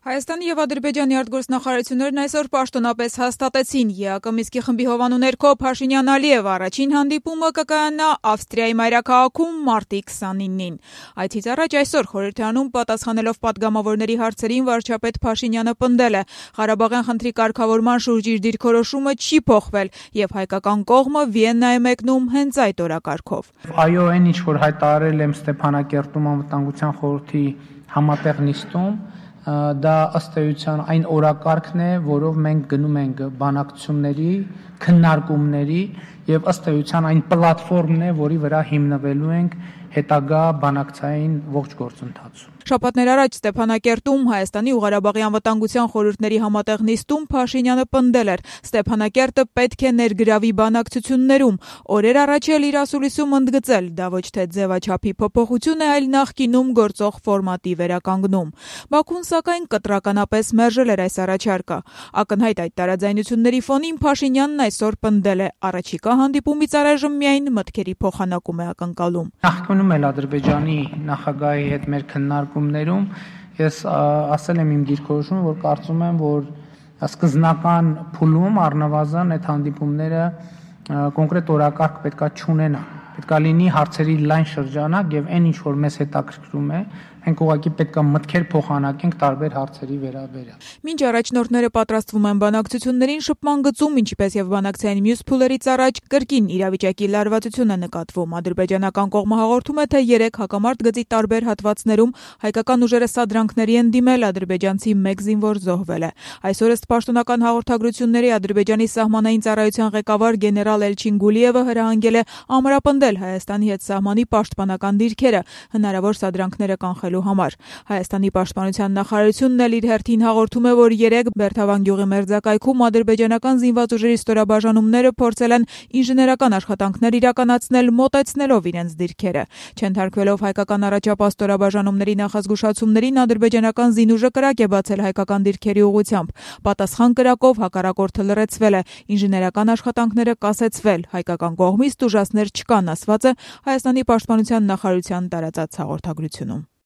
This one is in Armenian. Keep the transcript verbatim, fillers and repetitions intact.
Հայաստանի և Ադրբեջանի արտգործնախարարություններն այսօր պաշտոնապես հաստատեցին ԵԱԿ Մինսկի խմբի հովանու ներքո Փաշինյան-Ալիև առաջին հանդիպումը կկայանա Ավստրիայի մայրաքաղաքում մարտի քսանինին։ Այդից առաջ այսօր խորհրդարանում պատասխանելով պատգամավորների հարցերին վարչապետ Փաշինյանը պնդել է՝ Ղարաբաղյան խնդրի կարգավորման շուրջ իր դիրքորոշումը չի փոխվել և հայկական կողմը Վիեննա է մեկնում հենց այդ օրակարգով։ Այո, այն ինչ որ հայտարարել եմ Ստեփանակերտում անվտանգության խորհրդի համատեղ նիստում, դա ըստ էության այն օրակարգն է, որով մենք գնում ենք բանակցությունների, քննարկումների եւ ըստ էության այն պլատֆորմն է, որի վրա հիմնվելու ենք հետագա բանակցային ողջ գործընթացում։ Շաբաթներ առաջ Ստեփանակերտում Հայաստանի ու Ղարաբաղի անվտանգության խորհուրդների համատեղ նիստում Փաշինյանը պնդել էր՝ Ստեփանակերտը պետք է ներգրավի բանակցություններում։ Օրեր առաջ էլ իր ասուլիսում ընդգծել՝ դա ոչ թե ձևաչափի փոփոխություն է, այլ նախկինում գործող ֆորմատի վերականգնում։ Բաքուն սակայն կտրականապես մերժել էր այս առաջարկը։ Ակնհայտ այդ տարաձայնությունների ֆոնին Փաշինյանն այսօր պնդել է՝ առաջիկա հանդիպումից առայժմ միայն մտքերի փոխանակում է ակնկալում։ Նախկինում էլ Ադրբեջանի նախագահի հետ մեր քննարկումներում ես ասել եմ իմ դիրքորոշումը, որ կարծում եմ, որ սկզբնական փուլում առնվազն այդ հանդիպումները կոնկրետ օրակարգ պետքա չունենան։ Պետքա լինի հարցերի լայն շրջանակ եւ այն ինչ որ մեզ հետաքրքրում է, մենք ուղղակի պետքա մտքեր փոխանակենք տարբեր հարցերի վերաբերյալ։ Մինչ առաջնորդները պատրաստվում են բանակցություններին, շփման գծում, ինչպես եւ բանակցային մյուս փուլերից առաջ կրկին իրավիճակի լարվածություն է նկատվում։ Ադրբեջանական կողմը հաղորդում է, թե երեք հակամարտ գծի տարբեր հատվածներում հայկական ուժերը սադրանքների են դիմել, ադրբեջանցի մեկ զինվոր զոհվել է։ Այսօր ըստ պաշտոնական հաղորդագրությունների Ադրբեջանի սահմանային ծառայության ղեկավար գեներալ Էլչին Գուլիևը հրահանգել է ամրապնդել Հայաստանի հետ սահմանի պաշտպանական դիրքերը հնարավոր սադրանքները կանխելու համար։ Հայաստանի պաշտպանության նախարարությունն էլ իր հերթին հաղորդում է, որ երեկ Բերթավան գյուղի մերձակայքում ադրբեջանական զինված ուժերի ստորաբաժանումները փորձել են ինժեներական աշխատանքներ իրականացնել, մոտեցնելով իրենց դիրքերը։ Չընթարկվելով հայկական առաջապահ ստորաբաժանումների նախազգուշացումներին, ադրբեջանական զինուժը կրակ է բացել հայկական դիրքերի ուղղությամբ։ Պատասխան կրակով հակառակորդը լռեցվել է, ինժեներական աշխատանքները կասեցվել, հայկական կողմից տուժածներ չկան, ասված է Հայաստանի պաշտպանության նախարարության տարածած հաղորդագրությունում։